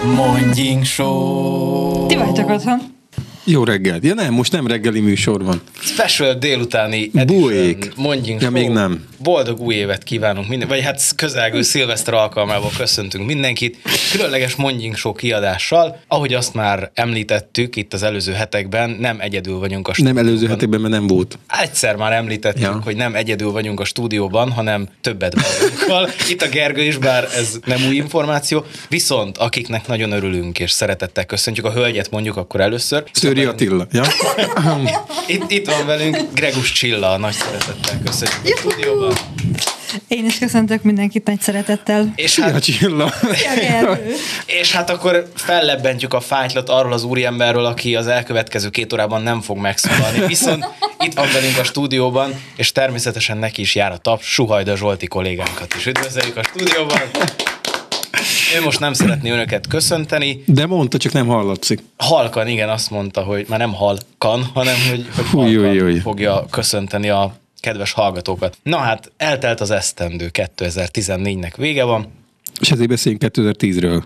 Mondjink Show. Ti vagytok otthon. Jó reggel. Ja nem, most nem reggeli műsor van. Special délutáni edition. Mondjink Show. Még nem. Boldog új évet kívánunk minden, vagy hát közelgő szilveszter alkalmából köszöntünk mindenkit. Különleges Mondjink Show kiadással. Ahogy azt már említettük itt az előző hetekben, nem egyedül vagyunk a stúdióban. Nem előző hetekben, mert nem volt. Egyszer már említettük, hogy nem egyedül vagyunk a stúdióban, hanem többet magunkkal. Itt a Gergő is, bár ez nem új információ. Viszont akiknek nagyon örülünk és szeretettel köszöntjük, a hölgyet mondjuk akkor először. Szőri Attila. Ja? Itt van velünk Gregus Csilla, nagy szeretettel köszönjük a stúdióban. Én is köszöntök mindenkit nagy szeretettel. És hát, Csilla. és hát akkor fellebbentjük a fájtlat arról az úriemberről, aki az elkövetkező 2 órában nem fog megszólalni. Viszont itt van velünk a stúdióban, és természetesen neki is jár a taps, Suhajda Zsolti kollégánkat is üdvözöljük a stúdióban. Ő most nem szeretné önöket köszönteni. De mondta, csak nem hallatszik. Halkan, igen, azt mondta, hogy már nem halkan, hanem hogy halkan fogja köszönteni a kedves hallgatókat. Na hát, eltelt az esztendő, 2014-nek vége van. És ezért beszéljünk 2010-ről.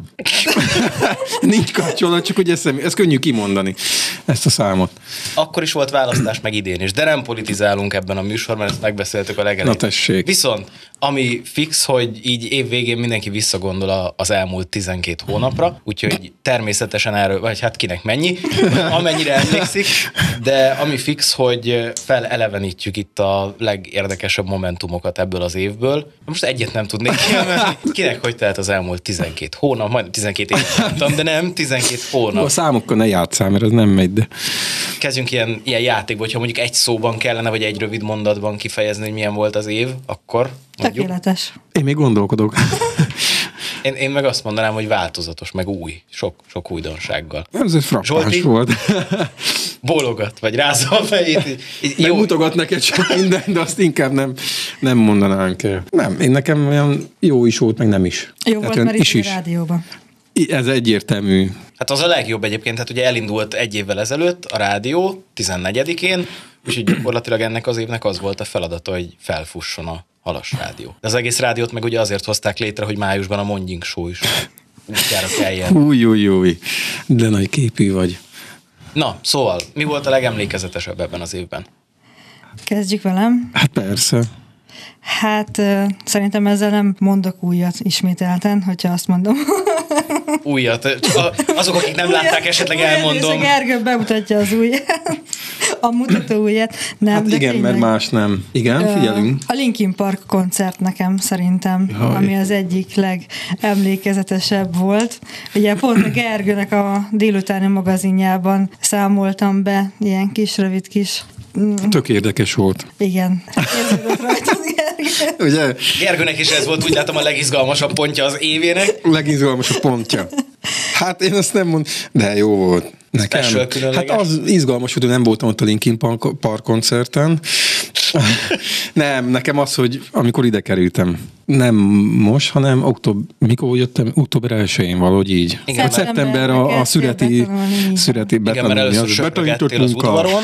Nincs kapcsolat, csak hogy ez könnyű kimondani, ezt a számot. Akkor is volt választás, meg idén is, de nem politizálunk ebben a műsorban, ezt megbeszéltük a legelején. Na tessék. Viszont, ami fix, hogy így év végén mindenki visszagondol az elmúlt 12 hónapra, úgyhogy természetesen erről, vagy hát kinek mennyi, amennyire emlékszik, de ami fix, hogy felelevenítjük itt a legérdekesebb momentumokat ebből az évből. Most egyet nem tudnék kiemelni. Kinek hogy telt az elmúlt 12 hónap, majdnem 12 év mondtam, de nem, 12 hónap. A számokkal ne játsszál, mert ez nem megy, de... Kezdjünk ilyen játékba, hogyha mondjuk egy szóban kellene, vagy egy rövid mondatban kifejezni, hogy milyen volt az év, akkor mondjuk. Tökéletes. Én még gondolkodok. Én meg azt mondanám, hogy változatos, meg új. Sok újdonsággal. Ez egy frappáns volt. Bólogat, vagy rázza a fejét. Mutogat neked csak minden, de azt inkább nem mondanánk el. Nem, én nekem olyan jó is volt, meg nem is. Jó volt már itt a rádióban. Ez egyértelmű. Hát az a legjobb egyébként, hát ugye elindult egy évvel ezelőtt a rádió 14-én, és így gyakorlatilag ennek az évnek az volt a feladata, hogy felfusson a Halas Rádió. De az egész rádiót meg ugye azért hozták létre, hogy májusban a Mondjink Show is útjára keljen. Új, de nagy képű vagy. Na, szóval, mi volt a legemlékezetesebb ebben az évben? Kezdjük velem. Hát persze. Hát szerintem ezzel nem mondok újat ismételten, hogyha azt mondom. Újat? Azok, akik nem látták, esetleg elmondom. És a Gergő bemutatja az újját. A mutató újját. Nem, hát igen, tényleg. Mert más nem. Igen, figyelünk. A Linkin Park koncert nekem szerintem, ami az egyik legemlékezetesebb volt. Ugye pont a Gergőnek a délutáni magazinjában számoltam be ilyen rövid kis... Tök érdekes volt. Igen. Érződött rajta, Gergő. Ugye? Gergőnek is ez volt, úgy látom, a legizgalmasabb pontja az évének. Legizgalmasabb pontja. Hát én azt nem mondom, de jó volt. Nekem. Hát az izgalmas, hogy nem voltam ott a Linkin Park koncerten. Nem, nekem az, hogy amikor ide kerültem, nem most, hanem mikor jöttem? Október 1-én valahogy így. Igen, szeptember a szüreti igen, mert először söprögettél az udvaron,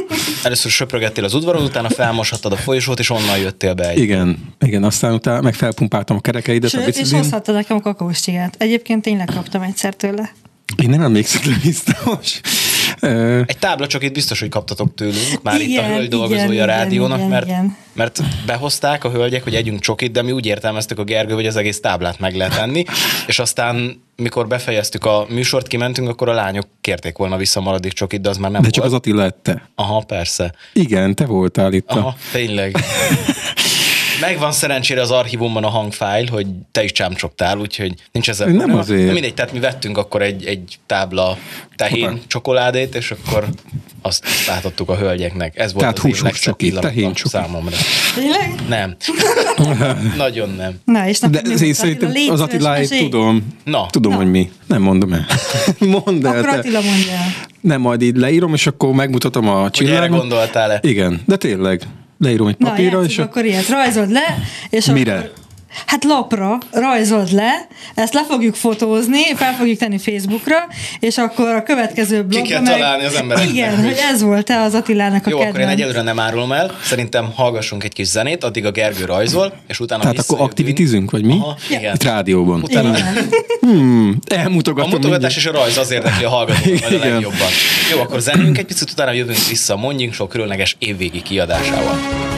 az udvaron, utána felmoshattad a folyosót, és onnan jöttél be. Igen, aztán utána meg felpumpáltam a kerekeidet. Sőt, és hozhatta nekem a kakaós csigát. Egyébként tényleg kaptam egyszer tőle. Én nem emlékszem, biztos. Egy táblacsokit biztos, hogy kaptatok tőlünk, már itt a hölgy dolgozója a rádiónak, mert behozták a hölgyek, hogy együnk csokit, de mi úgy értelmeztük a Gergő, hogy az egész táblát meg lehet enni, és aztán, mikor befejeztük a műsort, kimentünk, akkor a lányok kérték volna vissza maradék csokit, de az már nem de volt. Csak az Attila ette. Aha, persze. Igen, te voltál itt. Aha, tényleg. Megvan szerencsére az archívumban a hangfájl, hogy te is csámcsogtál, úgyhogy nincs ezzel. Nem azért. Mindegy, tehát mi vettünk akkor egy tábla tehén csokoládét, és akkor azt átadtuk a hölgyeknek. Ez volt tehát az én legszebb pillanat számomra. Tényleg? Nem. Nagyon nem. Na, és de én szerintem az Attiláit tudom. Tudom, hogy mi. Nem mondom el. Mondd el. Akkor Attila mondja el. Nem, majd így leírom, és akkor megmutatom a csillágot. Hogy erre gondoltál-e? Igen, de tényleg. Leírom egy papírra, és akkor ilyet rajzod le, és mire? Akkor Hát lapra rajzold le, ezt le fogjuk fotózni, fel fogjuk tenni Facebookra, és akkor a következő blogban ki kell találni az embereknek. Igen, hogy ez volt-e az Attilának a jó, kedvenc. akkor én egyelőre nem árulom el. Szerintem hallgassunk egy kis zenét, addig a Gergő rajzol, és utána tehát akkor aktivitizünk, vagy mi? Aha, igen. Itt rádióban. Utána... Elmutogatom. A mutogatás és a rajz az érdekli a hallgatókat majd a legjobban. Jó, akkor zenéljünk egy picit, utána jövünk vissza a Mondjunk Show különleges évvégi kiadásával.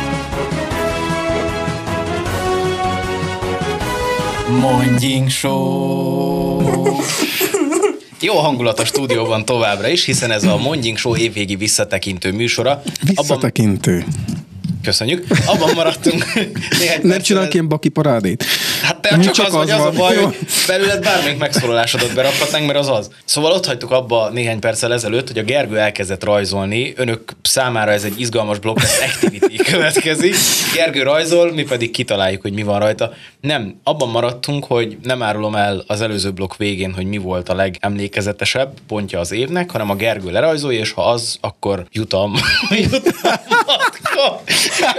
Mondjink Show! Jó hangulat a stúdióban továbbra is, hiszen ez a Mondjink Show évvégi visszatekintő műsora. Visszatekintő. Köszönjük. Abban maradtunk. Nem csinálok ilyen baki parádét. Hát te csak az vagy, az a baj, hogy belőled bármelyik megszólalásodat berakhatnánk, mert az. Szóval ott hagytuk abba néhány perccel ezelőtt, hogy a Gergő elkezdett rajzolni. Önök számára ez egy izgalmas blog, ez activity következik. Gergő rajzol, mi pedig kitaláljuk, hogy mi van rajta. Nem, abban maradtunk, hogy nem árulom el az előző blokk végén, hogy mi volt a legemlékezetesebb pontja az évnek, hanem a Gergő lerajzolja, és ha az, akkor jutalmat kap.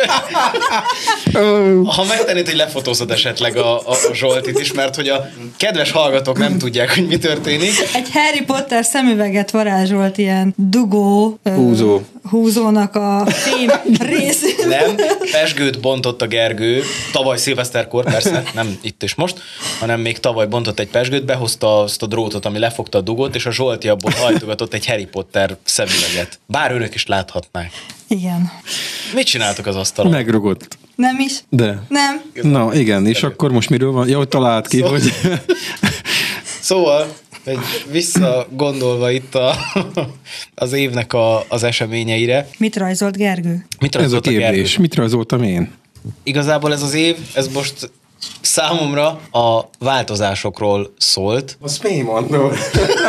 Ha megtennéd, hogy lefotózod esetleg a Zsoltit is, mert hogy a kedves hallgatók nem tudják, hogy mi történik. Egy Harry Potter szemüveget varázsolt ilyen dugó húzónak a fém részén. Nem, pezsgőt bontott a Gergő, tavaly szilveszterkor, persze, nem itt és most, hanem még tavaly bontott egy pezsgőt, behozta azt a drótot, ami lefogta a dugót, és a Zsolti abból hajtogatott egy Harry Potter szemüveget. Bár önök is láthatnák. Igen. Mit csináltok az asztalon? Megrugott. Nem is? De. Nem. Na igen, és akkor most miről van? Ja, hogy talált ki, hogy... Szóval, visszagondolva itt az évnek az eseményeire. Mit rajzolt Gergő? Ez a kérdés. Mit rajzoltam én? Igazából ez az év, ez most számomra a változásokról szólt. Azt mi mondod?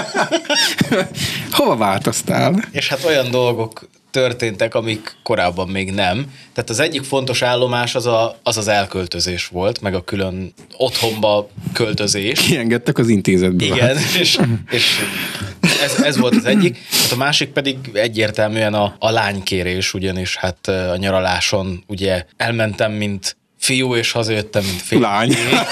Hova változtál? És hát olyan dolgok történtek, amik korábban még nem. Tehát az egyik fontos állomás az elköltözés volt, meg a külön otthonba költözés. Kiengedtek az intézetbe. Igen, és ez volt az egyik. Hát a másik pedig egyértelműen a lánykérés, ugyanis hát a nyaraláson ugye elmentem, mint fiú, és hazajöttem, mint fiú. Lány.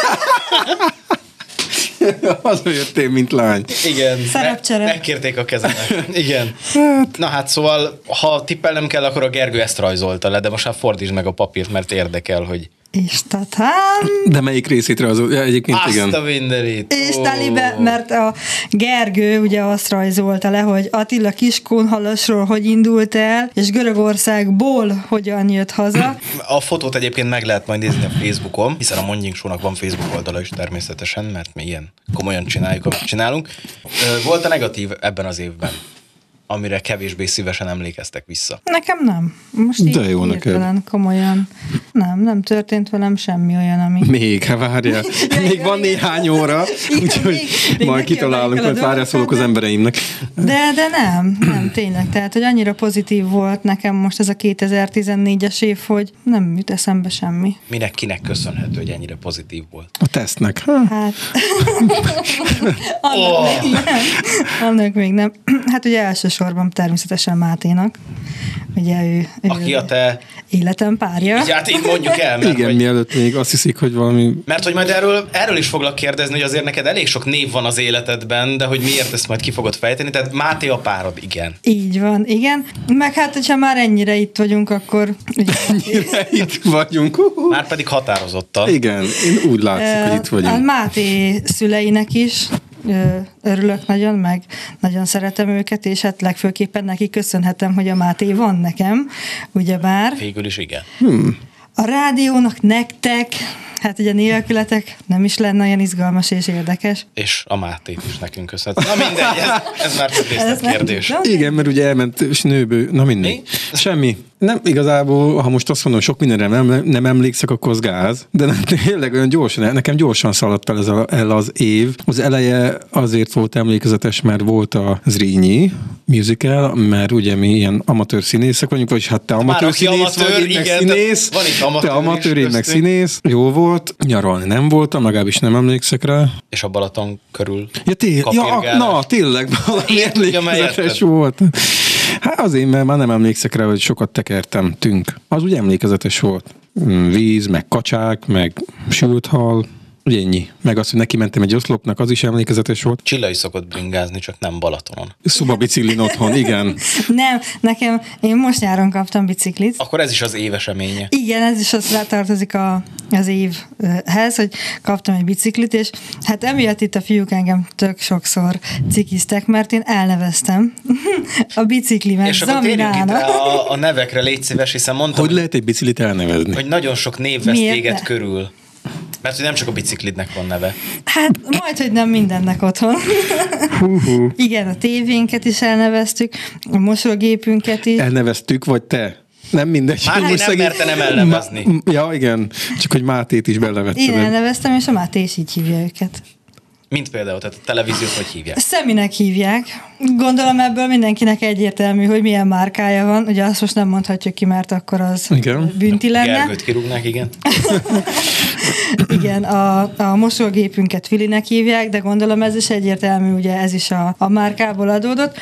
Hazajöttél, mint lány. Igen. Szerepcsere. Megkérték a kezemet. Igen. Na hát szóval, ha tippelnem kell, akkor a Gergő ezt rajzolta le, de most már fordítsd meg a papírt, mert érdekel, hogy... És tatán... De melyik részét rajzolta? Egyébként azt igen. Azt a mindenit. És telibe, mert a Gergő ugye azt rajzolta le, hogy Attila Kiskunhalasról hogy indult el, és Görögországból hogyan jött haza. A fotót egyébként meg lehet majd nézni a Facebookon, hiszen a Mondjink Show-nak van Facebook oldala is természetesen, mert mi ilyen komolyan csináljuk, amit csinálunk. Volt a negatív ebben az évben, amire kevésbé szívesen emlékeztek vissza? Nekem nem. Most így de jó neked. Komolyan. Nem történt velem semmi olyan, ami... Még, várjál. Még van néhány óra, úgyhogy majd kitalálunk, hogy várjál, szólok az embereimnek. De nem, tényleg. Tehát, hogy annyira pozitív volt nekem most ez a 2014-es év, hogy nem jut eszembe semmi. Kinek köszönhető, hogy ennyire pozitív volt? A tesztnek. Hát... Annak még nem. Hát ugye elsősorban természetesen Máténak. Ugye ő aki a te életem párja. Így hát így mondjuk el. Mert igen, hogy, mielőtt még azt hiszik, hogy valami... Mert hogy majd erről is foglak kérdezni, hogy azért neked elég sok név van az életedben, de hogy miért ezt majd ki fogod fejteni. Tehát Máté a párod, igen. Így van, igen. Meg hát, hogyha már ennyire itt vagyunk, akkor... Ennyire itt vagyunk. Már pedig határozottan. Igen, én úgy látszik, hogy itt vagyunk. A Máté szüleinek is örülök nagyon, meg nagyon szeretem őket, és hát legfőképpen neki köszönhetem, hogy a Máté van nekem, ugyebár. Végül is igen. A rádiónak, nektek, hát ugye nélkületek nem is lenne olyan izgalmas és érdekes. És a Mátét is nekünk köszönhet. Na mindegy, ez már több részletkérdés. Igen, mert ugye elment és nőből, na mindegy. Semmi. Nem, igazából, ha most azt mondom, sok mindenre nem emlékszek, akkor az gáz, de tényleg olyan gyorsan, nekem gyorsan szaladt el az év. Az eleje azért volt emlékezetes, mert volt a Zrínyi musical, mert ugye mi ilyen amatőr színészek vagyunk, vagyis hát te amatőr színész vagy, meg színész. Van itt amatőr, te amatőr, én meg színész. Jó volt, nyaralni nem voltam, legalábbis nem emlékszek rá. És a Balaton körül tényleg valami emlékezetes volt. Hát azért, mert már nem emlékszek rá, hogy sokat tekertem, az ugye emlékezetes volt. Víz, meg kacsák, meg sült hal, ugye ennyi. Meg azt, hogy neki mentem egy oszlopnak, az is emlékezetes volt. Csilla is szokott bringázni, csak nem Balatonon. Szobabiciklin otthon, igen. Nem, én most nyáron kaptam biciklit. Akkor ez is az év eseménye. Igen, ez is azt tartozik az évhez, hogy kaptam egy biciklit, és hát emiatt itt a fiúk engem tök sokszor cikiztek, mert én elneveztem a biciklimet és akkor térjünk itt rá a nevekre, légy szíves, hiszen mondtam, hogy lehet egy biciklit elnevezni? Hogy nagyon sok név vesz téged körül. Mert hogy nem csak a biciklidnek van neve. Hát majd, hogy nem mindennek otthon. Igen, a tévénket is elneveztük, a mosógépünket is. Elneveztük, vagy te? Nem mindegy. Máté nem merte nem elnevezni. Ja, igen. Csak hogy Mátét is belevettem. Én elneveztem, és a Máté is így hívja őket. Mint például, tehát a televíziót hogy hívják? Szeminek hívják. Gondolom ebből mindenkinek egyértelmű, hogy milyen márkája van. Ugye azt most nem mondhatjuk ki, mert akkor az bünti lenne. Gergőt kirúgnák, igen. Igen, a mosógépünket Filinek hívják, de gondolom ez is egyértelmű, ugye ez is a márkából adódott.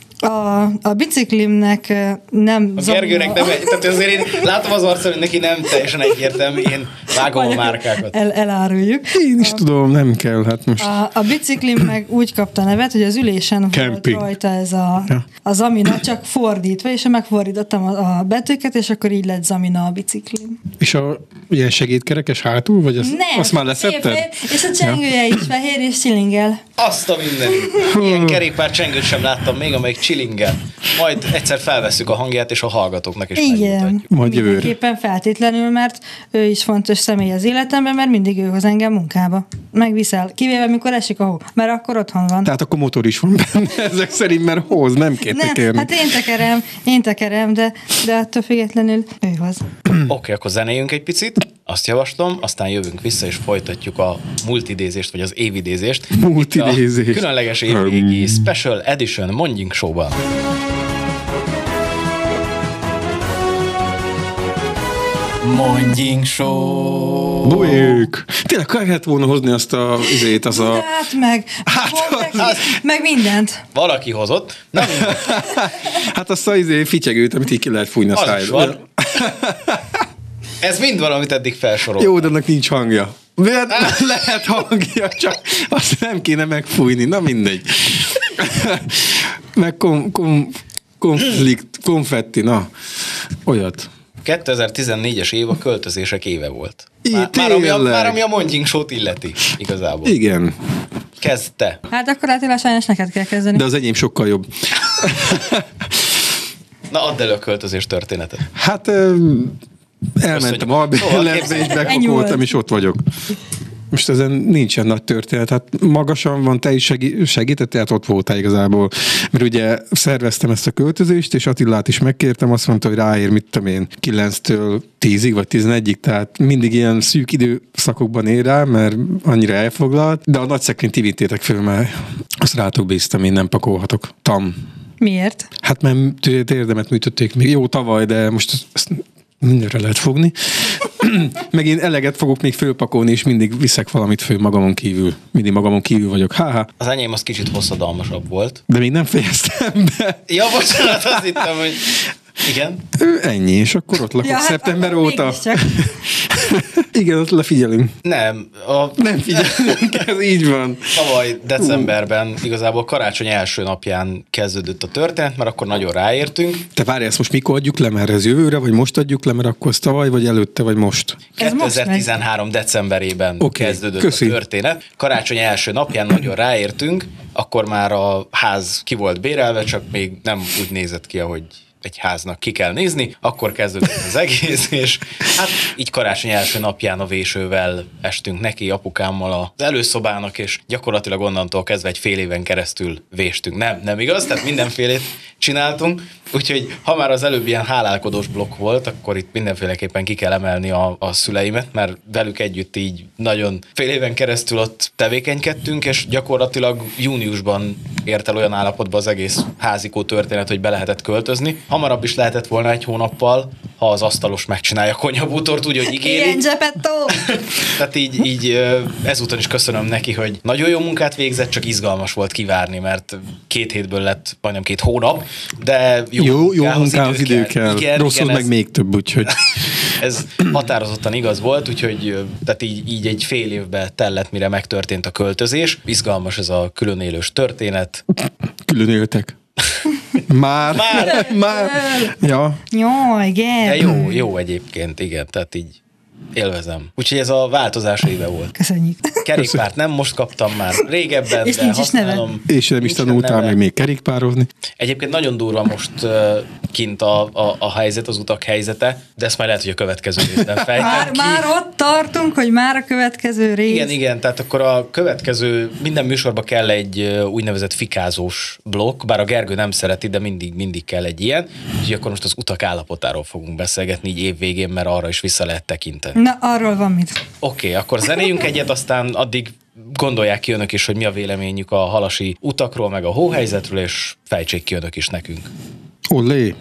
A biciklimnek nem... A Gergőnek nem egy, tehát azért én látom az arcon, hogy neki nem teljesen egyértelmű, én vágom a márkákat. Eláruljuk. Én is tudom, nem kell, hát most. A biciklim meg úgy kapta nevet, hogy az ülésen Camping. volt rajta ez a Zamina, csak fordítva, és megfordítottam a betűket, és akkor így lett Zamina a biciklim. És ilyen segédkerekes hátul, vagy azt már leszetted? És a csengője is fehér, és csillingel. Azt a mindenit. Ilyen kerékpár csengőt sem láttam még, amelyik csillingel. Majd egyszer felvesszük a hangját, és a hallgatóknak is igen, mindenképpen feltétlenül, mert ő is fontos személy az életemben, mert mindig ő hoz engem munkába. Megviszel, kivéve mikor esik a hó, mert akkor otthon van. Tehát akkor motor is van benne ezek szerint, mert hoz, nem kell tekerni. Hát én tekerem, de attól függetlenül ő hoz. Oké, akkor zenéljünk egy picit, azt javaslom, aztán jövünk vissza, és folytatjuk a multidézést, vagy az évidézést. Multidézést. A különleges évvégi Special Edition Mondjink Show-ban. Mondjink Show! Bujék! Tényleg kellett volna hozni azt az a... meg mindent. Valaki hozott. Na, hát azt a fityegőt, amit így ki lehet fújni a szájra. Ez mind van, amit eddig felsorolt. Jó, de annak nincs hangja. Lehet hangja, csak azt nem kéne megfújni. Na mindegy. Meg konfetti, na. Olyat. 2014-es év a költözések éve volt. Már ami a Mondjink Show-t illeti, igazából. Igen. Kezd te. Hát akkor Attila, sajnos neked kell kezdeni. De az enyém sokkal jobb. Na, add elő a költözés történetet. Hát elmentem albérletbe, és bepakoltam, és ott vagyok. Most ezen nincsen nagy történet. Hát magasan van, te is segítettél, hát ott voltál igazából. Mert ugye szerveztem ezt a költözést, és Attilát is megkértem, azt mondta, hogy ráér, mit tudom én, 9-től 10-ig, vagy 11-ig, tehát mindig ilyen szűk időszakokban ér rá, mert annyira elfoglalt, de a nagy szekrényt ti vittétek föl, mert azt rátok bíztam, én nem pakolhatok. Miért? Hát mert érdemet műtötték még jó tavaly, de most ezt mindenre lehet fogni. Meg én eleget fogok még fölpakolni, és mindig viszek valamit föl magamon kívül. Mindig magamon kívül vagyok. Az enyém az kicsit hosszadalmasabb volt. De még nem fejeztem be. Ja, bocsánat, azt hittem, hogy igen. Ennyi, és akkor ott lakok szeptember óta. Igen, ott lefigyelünk. Nem figyelünk, ez így van. Tavaly decemberben igazából karácsony első napján kezdődött a történet, mert akkor nagyon ráértünk. Te várj, ezt most mikor adjuk le, mert ez jövőre, vagy most adjuk le, mert akkor ez tavaly, vagy előtte, vagy most? 2013 decemberében kezdődött a történet. Karácsony első napján nagyon ráértünk, akkor már a ház ki volt bérelve, csak még nem úgy nézett ki, ahogy egy háznak ki kell nézni, akkor kezdődött az egész, és hát így karácsony első napján a vésővel estünk neki apukámmal az előszobának, és gyakorlatilag onnantól kezdve egy fél éven keresztül véstünk. Nem igaz, tehát mindenfélét csináltunk, úgyhogy ha már az előbb ilyen hálálkodós blokk volt, akkor itt mindenféleképpen ki kell emelni a szüleimet, mert velük együtt így nagyon fél éven keresztül ott tevékenykedtünk, és gyakorlatilag júniusban ért el olyan állapotba az egész házikó történet, hogy be lehetett költözni. Hamarabb is lehetett volna egy hónappal, ha az asztalos megcsinálja a konyhabútort úgy, hogy ígéri. Ilyen Geppetto! Tehát így ezúton is köszönöm neki, hogy nagyon jó munkát végzett, csak izgalmas volt kivárni, mert 2 hétből lett majdnem 2 hónap, de jó jó munkához idő kell. Igen, rosszul meg még több, úgyhogy... Ez határozottan igaz volt, úgyhogy tehát így egy fél évbe tellett, mire megtörtént a költözés. Izgalmas ez a különélős történet. Különéltek. Már. Ja. Jaj, igen. De jó egyébként, igen, tehát így élvezem. Úgyhogy ez a változás éve volt. Köszönjük. Kerékpárt nem most kaptam már régebben, és de nincs használom. És nem is tanultál meg még kerékpározni. Egyébként nagyon durva most kint a helyzet, az utak helyzete, de ezt majd lehet, hogy a következő részben fejtem ki. Már ott tartunk, hogy már a következő rész. Igen, tehát akkor a következő, minden műsorba kell egy úgynevezett fikázós blokk, bár a Gergő nem szereti, de mindig kell egy ilyen. Úgyhogy akkor most az utak állapotáról fogunk beszélgetni így évvégén, mert arra is vissza lehet tekinteni. Na, arról van mit. Oké, akkor zenéljünk egyet, aztán addig gondolják ki önök is, hogy mi a véleményük a halasi utakról, meg a hóhelyzetről, és fejtsék ki önök is nekünk. Olé!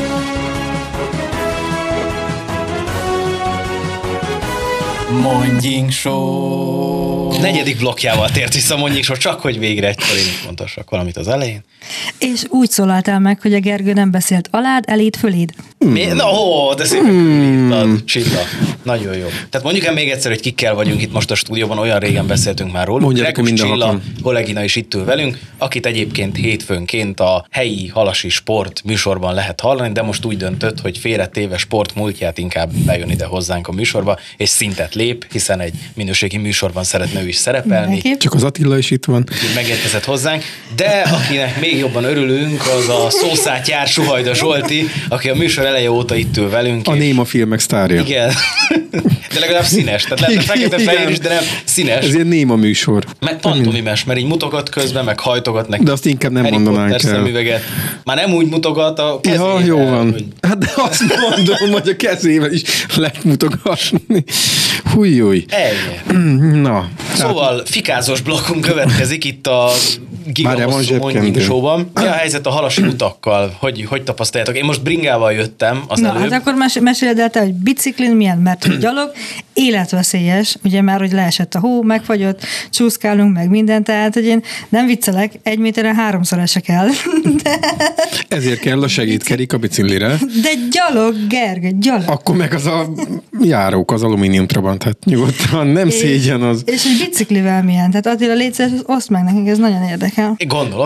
Mondjink Show! Negyedik blokkjával tért vissza Mondjink Show, csak hogy végre egykor én is mondhassak valamit az elején. És úgy szólaltál meg, hogy a Gergő nem beszélt alád, eléd, föléd. De szépen Csilla. Nagyon jó. Tehát mondjuk el még egyszer, hogy kikkel vagyunk itt most a stúdióban, olyan régen beszéltünk már róluk. Gregus Csilla kollégina is itt ül velünk, akit egyébként hétfőnként a helyi halasi sport műsorban lehet hallani, de most úgy döntött, hogy félretéve sport múltját inkább bejön ide hozzánk a műsorba, és szintet lép, hiszen egy minőségi műsorban szeretne ő is szerepelni. Mindenképp. Csak az Attila is itt van. Megérkezett hozzánk, de akinek még jobban örülünk, az a szószátyár Suhajda Zsolti, aki a műsor eleje óta itt ül velünk. A néma filmek sztárja. Igen. De legalább színes. Tehát lehet fekete-fehér is, de nem színes. Ez ilyen néma műsor. Meg pantomimes, mert így mutogat közben, meg hajtogat neki. De azt inkább nem mondanánk el. Szemüveget. Már nem úgy mutogat a kezével. Ja, jó van. Hogy... Hát de azt mondom, hogy a kezével is lehet mutogatni. Hújjúj. Na. Szóval fikázós blokkunk következik itt a gigahosszú Mondjink Show-ban. Mi a helyzet a halasi utakkal? Hogy tapasztaljátok? Én most bringával jöttem az előbb. Hát akkor meséld el te, hogy biciklin milyen, mert gyalog életveszélyes, ugye már, hogy leesett a hó, megfagyott, csúszkálunk, meg minden, tehát, hogy én nem viccelek, 1 méteren 3-szor esek el. De... Ezért kell a segédkerék a biciklire. De gyalog, Gergő, gyalog. Akkor meg az a járók, az alumínium trabant, hát nyugodtan, nem szégyen az. És egy biciklivel milyen? Tehát Attila, légy szíves, oszd meg nekünk, ez nagyon érdekel. Én gondolom.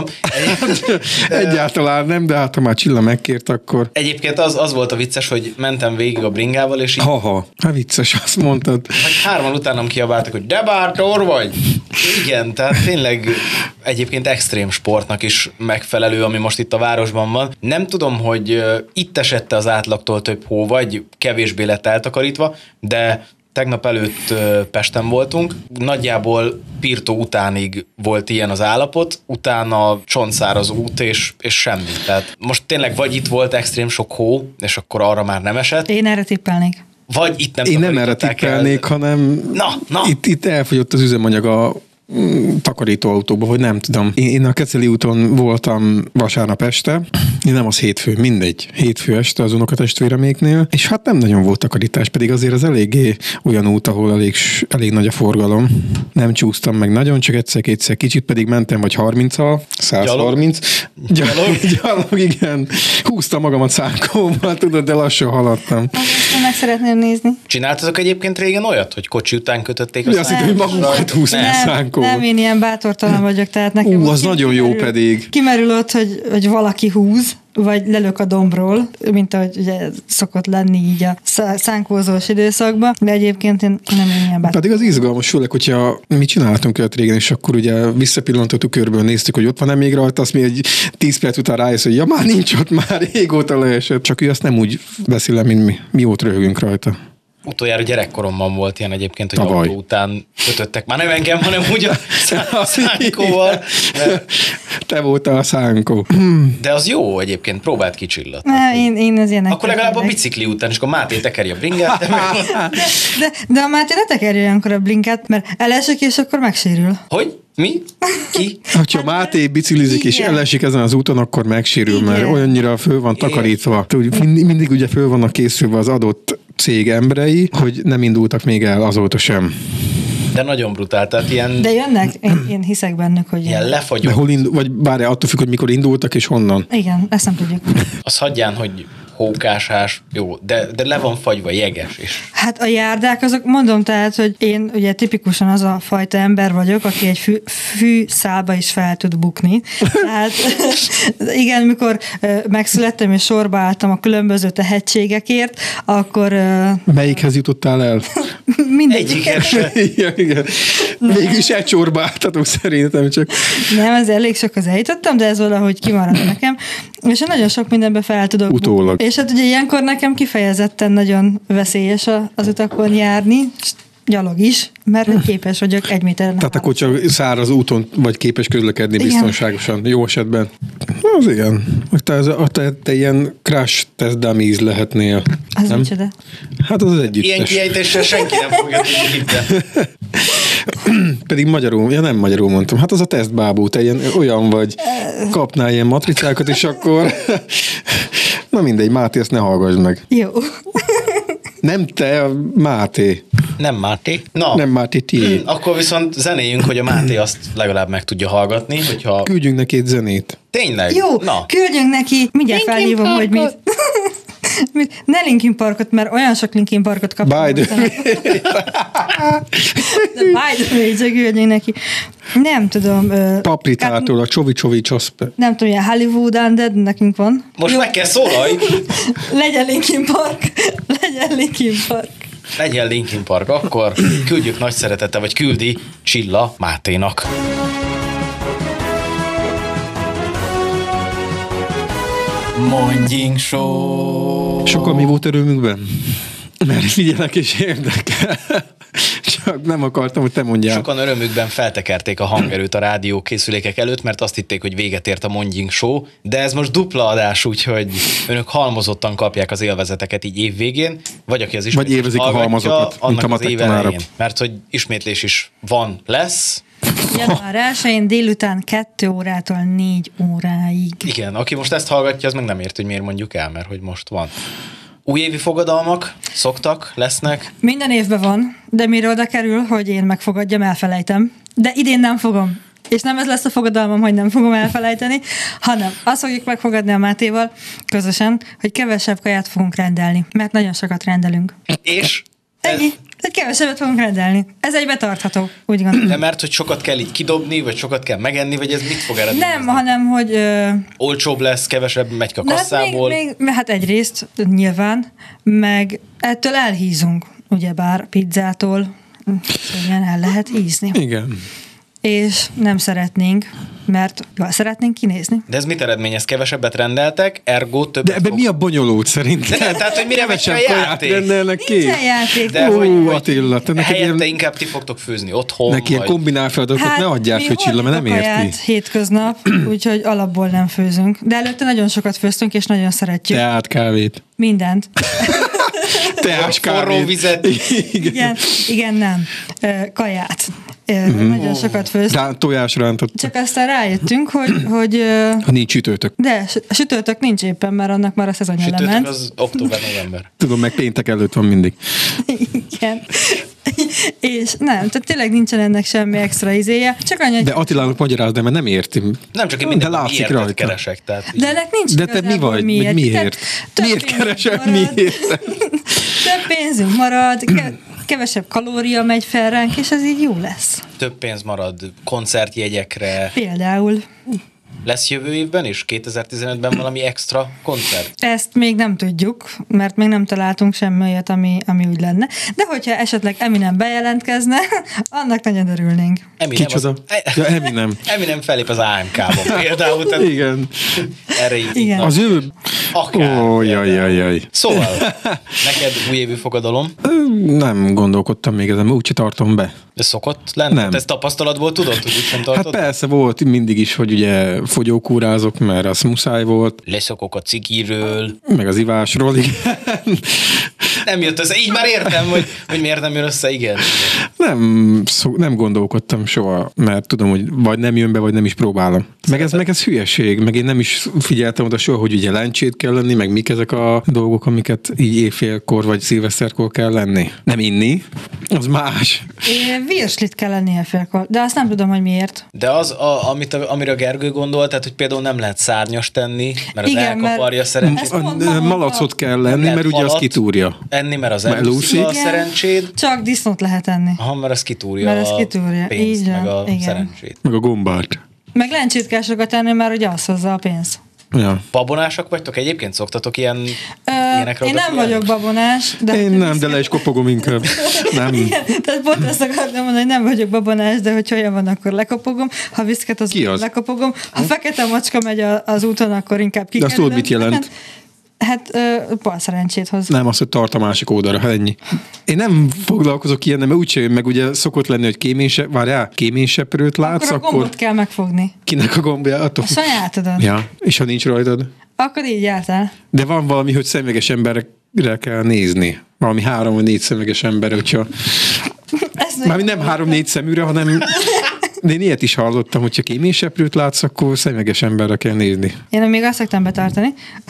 Egyáltalán nem, de hát ha már Csilla megkért, akkor... Egyébként az volt a vicces, hogy mentem végig a bringával, és így... Hát vicces, azt mondtad. Hogy 3-an utánam kiabáltak, hogy de bátor vagy! Igen, tehát tényleg egyébként extrém sportnak is megfelelő, ami most itt a városban van. Nem tudom, hogy itt esette az átlagtól több hó, vagy kevésbé lett eltakarítva, de tegnap előtt Pesten voltunk, nagyjából Pirtó utánig volt ilyen az állapot, utána csontszáraz út és semmi. Tehát most tényleg vagy itt volt extrém sok hó, és akkor arra már nem esett. Én erre tippelnék. Vagy itt nem. Én nem erre tippelnék, hanem itt elfogyott az üzemanyag a takarítóautóba, vagy nem tudom. Én a Keceli úton voltam vasárnap este, nem az hétfő, mindegy. Hétfő este az unokatestvéreméknél, és hát nem nagyon volt takarítás, pedig azért az eléggé olyan út, ahol elég nagy a forgalom. Nem csúsztam meg nagyon, csak egyszer-kétszer kicsit, pedig mentem vagy 30-al, 130. Gyalog, igen. Húztam magamat szánkóval, tudod, de lassan haladtam. Azt meg szeretném nézni. Csináltatok egyébként régen olyat, hogy kocsi után kötötték a azt hittem, hogy magunkat húztam szánkóval. Nem, én ilyen bátortalan vagyok, tehát nekem... az nagyon jó pedig. Kimerül ott, hogy valaki húz, vagy lelök a dombról, mint ahogy ugye szokott lenni így a szánkózós időszakban, de egyébként én nem ilyen bátor. Pedig az izgalmas, főleg, hogyha mi csináltunk olyat régen, és akkor ugye visszapillantottuk körből, néztük, hogy ott van-e még rajta, azt mi egy 10 perc után rájössz, hogy ja, már nincs ott, már régóta leesett. Csak ő azt nem úgy veszi le, mint mi. Mi ott röhögünk rajta. Utoljára gyerekkoromban volt ilyen egyébként, hogy autó után kötöttek. Már nem engem, hanem úgy a szánkóval. Te voltál a szánkó. De az jó egyébként, próbáld ki Csilla. Én az ilyenek. Akkor legalább a bicikli után, és akkor Máté tekeri a bringát. De a Máté ne tekerje olyankor a bringát, mert elesik, és akkor megsérül. Hogy? Mi? Ki? Ha Máté biciklizik és elesik ezen az úton, akkor megsérül, mert olyannyira föl van takarítva. Mindig ugye föl vannak készülve az adott cég emberei, hogy nem indultak még el azóta sem. De nagyon brutál, tehát ilyen... De jönnek, én hiszek bennük, hogy... Ilyen lefagyott. Vagy bár attól függ, hogy mikor indultak és honnan. Igen, ezt nem tudjuk. Az hagyján, hogy hókásás, jó, de le van fagyva, jeges is. Hát a járdák azok, mondom tehát, hogy én ugye tipikusan az a fajta ember vagyok, aki egy fűszálba is fel tud bukni. Tehát igen, mikor megszülettem és sorba álltam a különböző tehetségekért, akkor... Melyikhez jutottál el? Mindegyikhez. Igen. Mégis egy sorba álltatok szerintem csak. Nem, ez elég sokhoz eljutottam, de ez valahogy kimarad nekem. És nagyon sok mindenbe fel tudok utólag. És hát ugye ilyenkor nekem kifejezetten nagyon veszélyes az utakon járni, gyalog is, mert képes vagyok 1 méteren. Tehát akkor csak száraz úton vagy képes közlekedni biztonságosan, jó esetben. Az igen. Te ilyen crash test dummies lehetnél. Az micsoda? Hát az együttes. Ilyen kiejtéssel senki nem fogja tudni. Pedig magyarul, nem magyarul mondtam. Hát az a tesztbábú, te olyan vagy, kapnál ilyen matricákat, és akkor na mindegy, Máté, ezt ne hallgass meg. Jó. Nem te, Máté. Nem Máté? Na, nem Máté, tiéd. Akkor viszont zenéljünk, hogy a Máté azt legalább meg tudja hallgatni, hogyha... Küldjünk neki egy zenét. Tényleg? Jó, na. Küldjünk neki, mindjárt felhívom, hogy mit. Ne Linkin Parkot, mert olyan sok Linkin Parkot kaptam. By the way. Csak küldjünk neki. Nem tudom. Papritától a Csovi Csoszpe. Nem tudom, ilyen Hollywood Undead nekünk van. Most jó. Meg kell szólalj! Legyen Linkin Park. Legyen Linkin Park. Legyen Linkin Park, akkor küldjük nagy szeretettel, vagy küldi Csilla Máténak. Mondjink show. Sokkal mi volt örömünkben? Mert figyelek és érdekel. Csak nem akartam, hogy te mondjál. Sokan örömükben feltekerték a hangerőt a rádió készülékek előtt, mert azt hitték, hogy véget ért a Mondjink show, de ez most dupla adás, úgyhogy önök halmozottan kapják az élvezeteket így évvégén, vagy aki az ismétlést vagy élvezik a halmazokat, annak az év elején. Mert hogy ismétlés is lesz. Január 1-én délután 2 órától 4 óráig. Igen, aki most ezt hallgatja, az meg nem ért, hogy miért mondjuk el, mert hogy most van. Újévi fogadalmak szoktak, lesznek? Minden évben van, de mire oda kerül, hogy én megfogadjam, elfelejtem. De idén nem fogom. És nem ez lesz a fogadalmam, hogy nem fogom elfelejteni, hanem azt fogjuk megfogadni a Mátéval közösen, hogy kevesebb kaját fogunk rendelni, mert nagyon sokat rendelünk. És? Ennyi. Kevesebbet fogunk rendelni. Ez egy betartható, úgy gondolom. De mert, hogy sokat kell így kidobni, vagy sokat kell megenni, vagy ez mit fog eredményezni? Nem, hanem, hogy... olcsóbb lesz, kevesebb megy a kasszából. Hát egyrészt nyilván, meg ettől elhízunk, ugyebár pizzától, szóval el lehet hízni. Igen. És nem szeretnénk, mert szeretnénk kinézni. De ez mit eredményez? Kevesebbet rendeltek, ergo többet. De ebben mi a bonyolult szerintem? Tehát, hogy mire megy a játék? Rendelnek ki? Nincsen játék. De Attila, te neked helyette inkább ti fogtok főzni otthon. Neki ilyen kombinál feladatot ne adják, hogy Csilla, mert nem érti. Hétköznap, úgyhogy alapból nem főzünk. De előtte nagyon sokat főztünk, és nagyon szeretjük. Teát, kávét. Mindent. Teás, kávét. Forró vizet. Igen, nem. Kaját. Nagyon sokat főztünk. Tojásrántot. Csak aztán rájöttünk, hogy nincs sütőtök. De sütőtök nincs éppen, mert annak már a szezonja lement. Sütőtök az október-november. Tudom, meg péntek előtt van mindig. Igen. És nem, tehát tényleg nincsen ennek semmi extra izéje. Csak annyi, de Attilának magyarázd, mert nem érti. Nem csak én minden miért keresek. Tehát de ennek nincs. De te mi vagy? Miért? Miért keresek? Miért? Több pénzünk marad, kevesebb kalória megy fel ránk, és ez így jó lesz. Több pénz marad koncertjegyekre. Például. Lesz jövő évben is? 2015-ben valami extra koncert? Ezt még nem tudjuk, mert még nem találtunk semmi olyat, ami úgy lenne. De hogyha esetleg Eminem bejelentkezne, annak nagyon örülnénk. Kicsoda? Ja, Eminem. Eminem felép az AMK-ban például. Tehát igen. Erre így. Igen. Az ő... Akár. Jaj. Szóval, neked újévi fogadalom? Nem gondolkodtam még ezen, úgyse tartom be. De szokott lenni? Nem. Te ezt tapasztalatból tudod, hogy úgysem tartod? Hát persze volt mindig is, hogy ugye fogyókúrázok, mert az muszáj volt. Leszokok a cikiről. Meg az ivásról, igen. Nem jött össze. Így már értem, hogy miért nem jön össze, igen. Nem gondolkodtam soha, mert tudom, hogy vagy nem jön be, vagy nem is próbálom. Meg ez hülyeség, meg én nem is figyeltem oda soha, hogy ugye lencsét kell lenni, meg mik ezek a dolgok, amiket így éjfélkor vagy szilveszterkor kell lenni. Nem inni, az más. Virslit kell lenni éjfélkor, de azt nem tudom, hogy miért. De az, amire a Gergő gondolt, tehát hogy például nem lehet szárnyas tenni, mert az elkaparja a szerencsét. Malacot kell lenni, mert ugye az kitúrja. Enni, mert az elúszik a szerencsét. Csak disznót lehet enni. Aha, mert az kitúrja a pénzt, meg a szerencsét. Meg a gombát. Meg lencsét kell sokat enni, mert ugye az hozza a pénzt. Ja. Babonásak vagytok? Egyébként szoktatok ilyenekre? Én nem vagyok babonás. De én nem, de le is kopogom inkább. Nem. Igen, tehát pont ezt akartam mondani, hogy nem vagyok babonás, de hogy olyan van, akkor lekopogom. Ha viszket, az lekopogom. Ha fekete macska megy az úton, akkor inkább kikerülöm. De azt tudod, mit jelent? Hát bal szerencsét hoz. Nem, azt, hogy tart a másik oldalra, hát ennyi. Én nem foglalkozok ilyen, mert úgyse jön meg, ugye szokott lenni, hogy kéményseprőt látsz, akkor a gombot kell megfogni. Kinek a gombja? A sajátodon. Ja, és ha nincs rajtad? Akkor így jártál. De van valami, hogy szemüveges emberre kell nézni. Valami 3 vagy 4 szemüveges ember, hogyha... Mármint nem 3-4 szeműre, hanem... De én ilyet is hallottam, hogyha kéményseprőt látsz, akkor szemüveges emberre kell nézni. Én még azt szoktam betartani,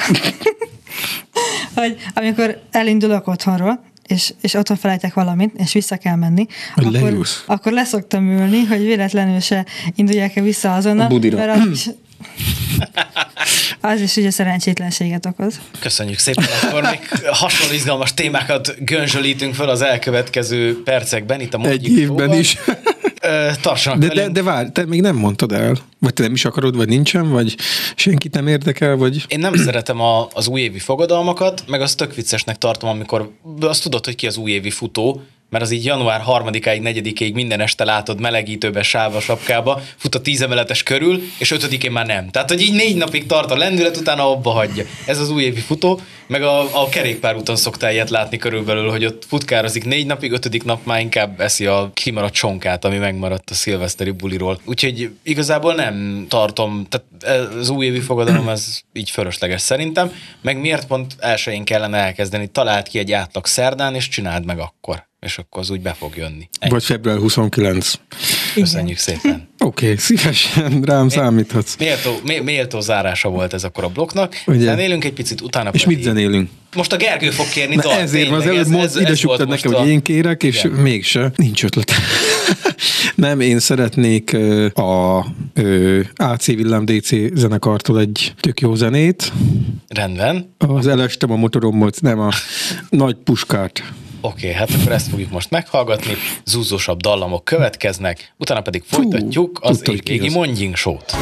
hogy amikor elindulok otthonról, és otthon felejtek valamit, és vissza kell menni, akkor leszoktam ülni, hogy véletlenül se indulják-e vissza azonnal. A budira. Mert az is ugye szerencsétlenséget okoz. Köszönjük szépen, akkor még hasonló izgalmas témákat gönzsölítünk fel az elkövetkező percekben, itt a Mondjik Egy évben Showban. is. Tartsanak velünk. De várj, te még nem mondtad el? Vagy te nem is akarod, vagy nincsen, vagy senkit nem érdekel, vagy... Én nem szeretem az újévi fogadalmakat, meg azt tök viccesnek tartom, amikor azt tudod, hogy ki az újévi futó, mert az így január 3-áig, 4-ig minden este látod melegítőbe, sávba, sapkába, fut a 10 emeletes körül, és 5-én már nem. Tehát, hogy így 4 napig tart a lendület, utána abba hagyja. Ez az újévi futó, meg a kerékpárúton szoktál ilyet látni körülbelül, hogy ott futkározik 4 napig, 5. nap már inkább eszi a kimaradt csonkát, ami megmaradt a szilveszteri buliról. Úgyhogy igazából nem tartom, tehát az újévi fogadalom ez így fölösleges szerintem, meg miért pont elsőjén kellene elkezdeni, találd ki egy átlag szerdán, és csináld meg akkor. És akkor az úgy be fog jönni. Ennyi. Vagy február 29. Köszönjük szépen. Oké, szívesen rám számíthatsz. Méltó zárása volt ez akkor a blokknak. Zenélünk egy picit, utána és mit zenélünk? Most a Gergő fog kérni. Ezért az előbb ide suktad nekem, hogy én kérek, és igen. Mégse. Nincs ötlet. Nem, én szeretnék a AC Villám DC zenekartól egy tök jó zenét. Rendben. Az elestem a motoromból, nem a nagy puskát. Oké, hát akkor ezt fogjuk most meghallgatni, zúzósabb dallamok következnek, utána pedig folytatjuk az évvégi Mondjink Show-t.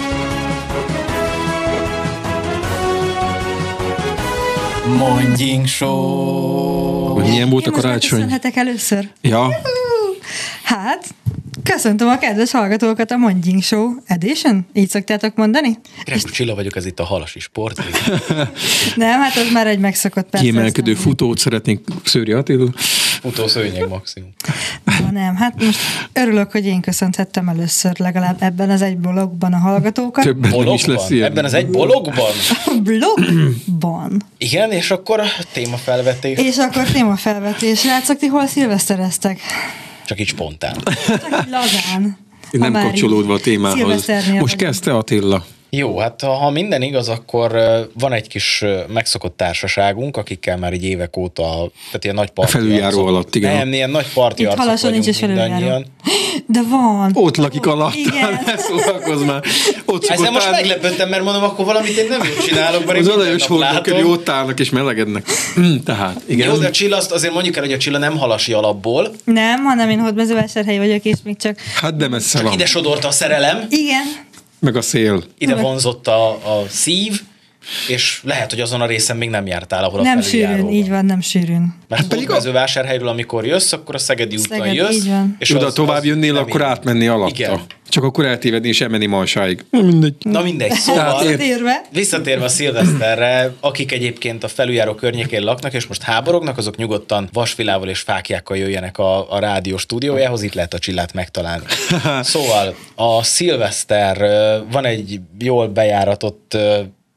Mondjink Show! Milyen volt a karácsony? Köszönhetek először? Ja. Hát, köszöntöm a kedves hallgatókat a Mondjink Show Edition. Így szoktátok mondani? Grepu Csilla vagyok, ez itt a Halasi Sport. Nem, hát az már egy megszokott perc. Kiemelkedő futót szeretnénk Szőri Attila. Futó szőnyeg maximum. Nem, hát most örülök, hogy én köszönthettem először legalább ebben az egy blogban a hallgatókat. Többen nem is lesz ilyen. Ebben az egy blogban? Blogban. Igen, és akkor témafelvetés. És akkor témafelvetés. Látszok, ti hol szilvesztereztek? Csak így spontán. Csak így lazán. Én nem kapcsolódva a témához. Most kezdte Attila. Jó, hát ha minden igaz, akkor van egy kis megszokott társaságunk, akikkel már így évek óta, tehát ilyen nagy parti. Felüljáró alatt, igen. Nem, ilyen nagy parti arcok vagyunk nincs is mindannyian. De van. Ott lakik alatt, ne szórakozz már. Ezzel most meglepődtem, mert mondom, akkor valamit én nem jól csinálok, mert az alajos hordók, hogy ott állnak és melegednek. Tehát, igen. Jó, de a Csilla, azt mondjuk el, hogy a Csilla nem halasi alapból. Nem, hanem én Hódmezővásárhely vagyok, és még csak... Hát de messze van. Ide sodort a szerelem. Igen. Meg a szél. Ide vonzott a szív, és lehet, hogy azon a részen még nem jártál, ahol nem a felüljáróban. Nem sűrűn, így van, nem sűrűn. Mert Hódmezővásárhelyről, amikor jössz, akkor a Szegedi úton jössz. És oda tovább jönnél, akkor átmenni alatta. Igen. Csak akkor eltévedni és elmenni Mansáig. Na mindegy. Szóval visszatérve a szilveszterre, akik egyébként a felüljáró környékén laknak, és most háborognak, azok nyugodtan vasvilával és fáklyákkal jöjjenek a rádió stúdiójához, itt lehet a Csillát megtalálni. Szóval a szilveszter van egy jól bejáratott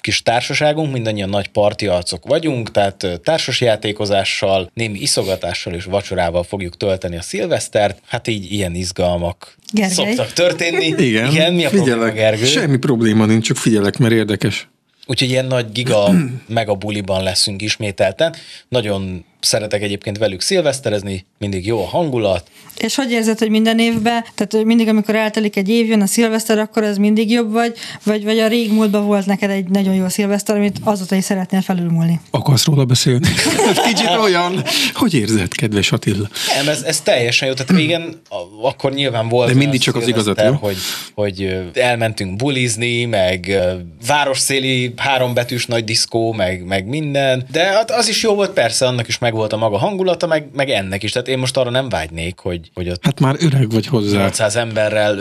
kis társaságunk, mindannyian nagy parti arcok vagyunk, tehát társasjátékozással, némi iszogatással és vacsorával fogjuk tölteni a szilvesztert. Hát így ilyen izgalmak Gergely. szoktak történni. Igen, mi a probléma, Gergő? Semmi probléma nincs, csak figyelek, mert érdekes. Úgyhogy ilyen nagy giga megabuliban leszünk ismételten. Nagyon szeretek egyébként velük szilveszterezni, mindig jó a hangulat. És hogy érzed, hogy minden évben, tehát hogy mindig, amikor eltelik egy év, jön a szilveszter, akkor ez mindig jobb vagy a régmúltban volt neked egy nagyon jó szilveszter, amit azóta is szeretnél felülmúlni? Akarsz róla beszélni? Kicsit olyan. Hogy érzed, kedves Attila? Nem, ez teljesen jó. Tehát régen akkor nyilván volt. De mindig csak az igazat, jó? Hogy elmentünk bulizni, meg városszéli 3 betűs nagy diszkó, meg minden. De az is jó volt, persze, annak is meg volt a maga hangulata, meg ennek is. Tehát én most arra nem vágynék, hogy ott hát már öreg vagy hozzá. 800 emberrel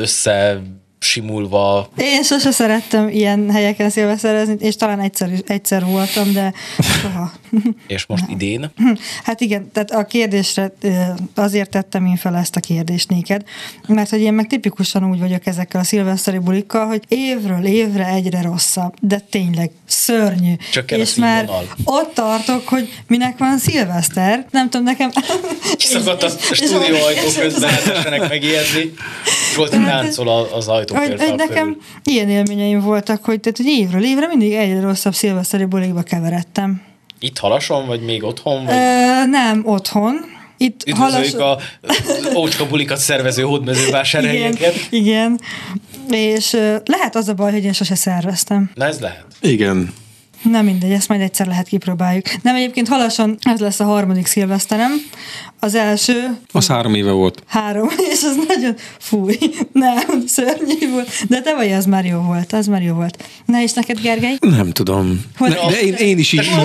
simulva. Én sose szerettem ilyen helyeken szilveszterezni, és talán egyszer voltam, de soha. És most idén? Hát igen, tehát a kérdésre azért tettem én fel ezt a kérdést néked, mert hogy én meg tipikusan úgy vagyok ezekkel a szilveszteri bulikkal, hogy évről évre egyre rosszabb, de tényleg szörnyű. Csökken és már ott tartok, hogy minek van szilveszter, nem tudom, nekem... Kiszakadt a stúdióajtó közben eltessenek megijedni, és volt egy táncol az ajtó. Hogy nekem ilyen élményeim voltak, hogy évről évre mindig egyre rosszabb szilveszteri bulikba keveredtem. Itt Halason, vagy még otthon? Vagy? Nem, otthon. Itt üdvözöljük az ócska bulikat szervező hódmezővásárhelyeket. Igen. És lehet az a baj, hogy én sose szerveztem. Na ez lehet. Igen. Na mindegy, ezt majd egyszer lehet kipróbáljuk. Nem, egyébként Halason ez lesz a 3. szilveszterem. Az első... Az 3 éve volt. 3, és az nagyon fúj. Nem, szörnyű volt. De te vagy, az már jó volt. Az már jó volt. Na és neked, Gergely? Nem tudom. De én is így...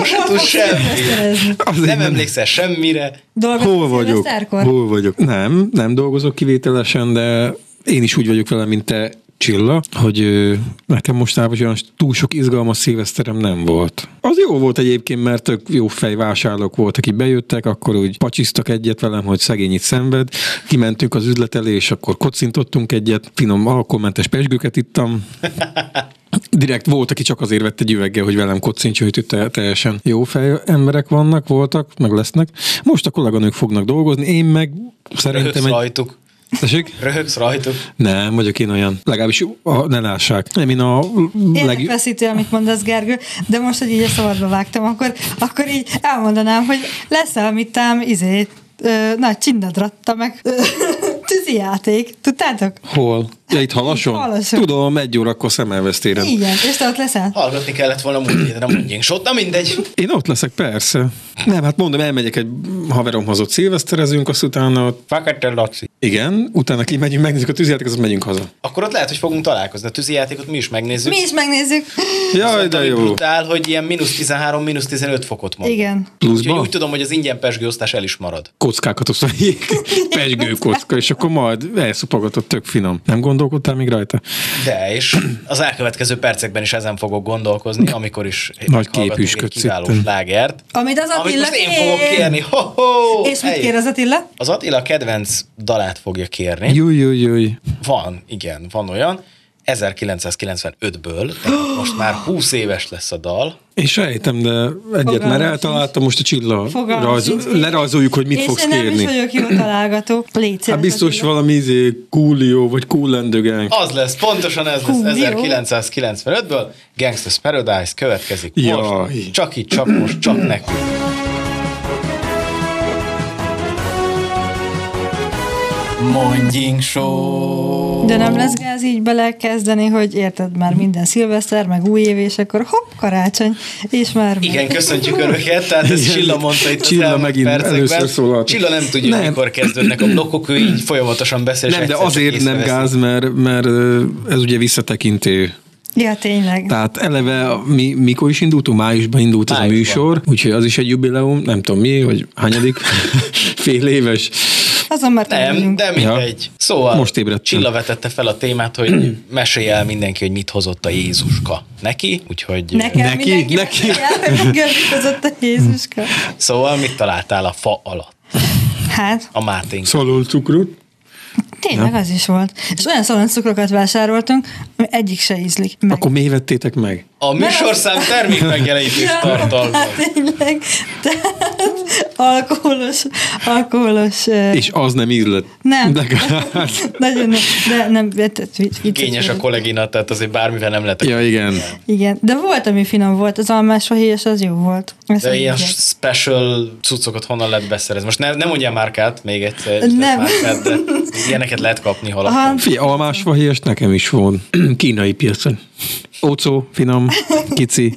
Nem emlékszel semmire. Hol vagyok? Nem dolgozok kivételesen, de én is úgy vagyok vele, mint te, Csilla, hogy nekem mostában olyan túl sok izgalmas szilveszterem nem volt. Az jó volt egyébként, mert tök jó fejvásárlók voltak, akik bejöttek, akkor úgy pacsisztak egyet velem, hogy szegény itt szenved. Kimentünk az üzlet elé, és akkor kocintottunk egyet, finom alkoholmentes pezsgőket ittam. Direkt volt, aki csak azért vett egy üveggel, hogy velem kocintson, hogy teljesen jó fej emberek voltak, meg lesznek. Most a kolléganők fognak dolgozni, én meg szerintem rajtuk. Tessék? Röhögsz rajtuk? Nem, vagyok én olyan. Legalábbis ne lássák. Nem, én Érdekfeszítő, amit mondasz, Gergő, de most, hogy így a szabadba vágtam, akkor így elmondanám, hogy lesz elmitám nagy csinnadratta meg tűzijáték. Tudtátok? Hol? Ja, itt Halason? Tudom, 1 órakor Szemelvesztéren. Igen, és te ott leszel? Hallgatni kellett volna múlt héten, mondjunk sót, na mindegy. Én ott leszek, persze. Nem, hát mondom, elmegyek egy haveromhoz, ott szilveszterezünk, azt utána ott... Fekete Laci. Igen, utána kimegyünk, megnézzük a tűzijátékot, azt megyünk haza. Akkor ott lehet, hogy fogunk találkozni. A tűzijátékot mi is megnézzük. Mi is megnézzük. Jaj, de jó. Brutál, hogy ilyen -13, -15 fokot mond. Igen. Pluszban? Úgy tudom, hogy az ingyen pezsgőosztás el is marad. Kockákat osztaljék. Pezsgőkocka, és akkor majd elszopogatott, tök finom. Nem gondolkodtál még rajta? De, és az elkövetkező percekben is ezen fogok gondolkozni, amikor is nagy képüsköt kiváló slágert. Amit Attila most én fogok kérni. És mit kér az Attila? Az Attila kedvenc dalát fogja kérni. Júj. Van olyan. 1995-ből, most már 20 éves lesz a dal. Én sejtem, de egyet már eltaláltam, most a Csilla lerajzoljuk, hogy mit fogsz kérni. És én nem is vagyok jó találgató. Hát biztos valami Coolio, vagy Cool and the Gang. Az lesz, pontosan ez lesz 1995-ből. Gangsta's Paradise következik most. Csak itt, csak most, csak nekünk. Mondjink show. De nem lesz gáz így belekezdeni, hogy érted már minden szilveszter, meg új év, és akkor hopp, karácsony, és már... Igen, köszöntjük Önöket, tehát ez Csilla mondta itt Csilla megint először szólalt. Csilla nem tudja, mikor kezdődnek a blokkok, ő így folyamatosan beszél. Nem, de azért nem gáz, mert ez ugye visszatekintő. Ja, tényleg. Tehát eleve mikor is indultunk? Májusban indult ez a műsor, úgyhogy az is egy jubileum, nem tudom mi, hogy hányadik, fél éves. Azon már nem, de mindegy. Ja. Szóval most ébredtem. Csilla vetette fel a témát, hogy mesélj el mindenki, hogy mit hozott a Jézuska neki, úgyhogy... Neki. Mit hozott a Jézuska. Szóval mit találtál a fa alatt? Hát? A Máténk. Szaloncukrot. Tényleg az is volt. És olyan szaloncukrokat vásároltunk, ami egyik se ízlik meg. Akkor miért vettétek meg? A műsorszám termék megjelenítés tartalma. Tényleg. Tehát alkoholos... És az nem ízlett. Nem. Nagyon nem. De nem. Igényes a kollégina, tehát azért bármivel nem lehet. Ja, igen. Igen. De volt, ami finom volt. Az almásfahéjas, az jó volt. De ilyen special cuccokat honnan lehet beszerezni? Most nem mondjál márkát, még egyszer. Nem. Márkát, de ilyeneket lehet kapni halakon. Figyelj, almásfahéjas nekem is van. Kínai piacon. Ócó, finom, kici.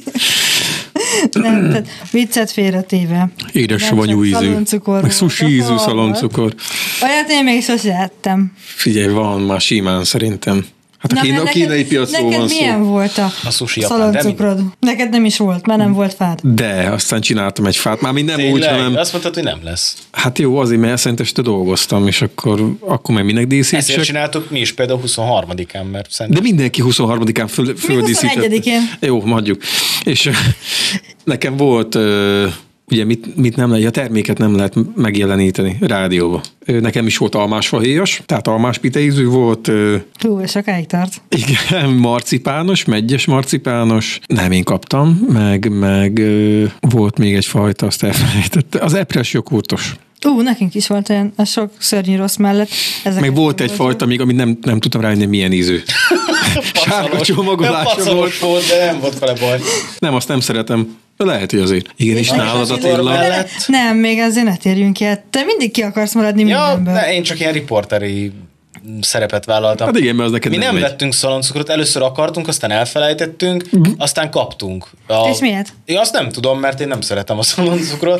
Nem, tehát viccet félretéve. Édes savanyú ízű. Meg sushi ízű szaloncukor. Olyat én még sose ettem. Figyelj, van már simán szerintem. Hát a kínai piacról van szó. Neked milyen volt a szaloncukrod? Neked nem is volt, mert nem volt fád. De, aztán csináltam egy fát. Már mi nem úgy, hanem... Azt mondtad, hogy nem lesz. Hát jó, azért, mert szerintem este dolgoztam, és akkor meg minek díszítsek. Ezért csináltuk mi is például 23-án, mert szerintem... De mindenki 23-án földíszített. Mi 21-én? Jó, hagyjuk. És nekem volt... Ugye mit nem lehet, a terméket nem lehet megjeleníteni rádióba. Nekem is volt almásfahéjas, tehát almáspiteízű volt. Hú, sokáig tart. Igen, marcipános, meggyes marcipános. Nem én kaptam, meg volt még egy fajta, azt elfelejtette. Az epres joghurtos. Nekünk is volt olyan, a sok szörnyű rossz mellett. Meg volt egy fajta még, amit nem tudtam rájönni, milyen ízű. Sárga csomagolása volt, de nem volt vele baj. Nem, azt nem szeretem. Lehet, hogy azért. Igen, és nálad Attila. Nem, még azért ne térjünk ki. Te mindig ki akarsz maradni mindenből. Ja, én csak ilyen riporteri szerepet vállaltam. Hát igen, mert az neked mi nem vettünk szaloncukrot, először akartunk, aztán elfelejtettünk, aztán kaptunk. És miért? Én azt nem tudom, mert én nem szeretem a szaloncukrot,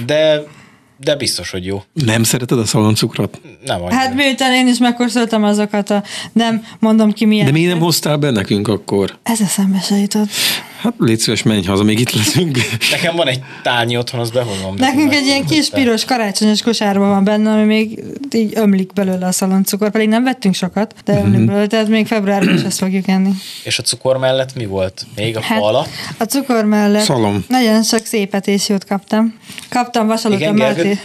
de biztos, hogy jó. Nem szereted a szaloncukrot? Nem annyira. Hát miután én is megkóstoltam azokat nem mondom ki milyen. De miért nem hoztál be nekünk akkor? Ez eszembe se jutott. Hát légy szíves, menj haza, még itt leszünk. Nekem van egy tálnyi otthon, azt bevonom. Nekünk egy ilyen kis piros karácsonyos kosárban van benne, ami még így ömlik belőle a szaloncukor, pedig nem vettünk sokat, de ömlik belőle, tehát még februárban is ezt fogjuk enni. És a cukor mellett mi volt? Még a fa alatt? A cukor mellett szalom. Nagyon sok szépet és jót kaptam. Kaptam vasalót a Máté.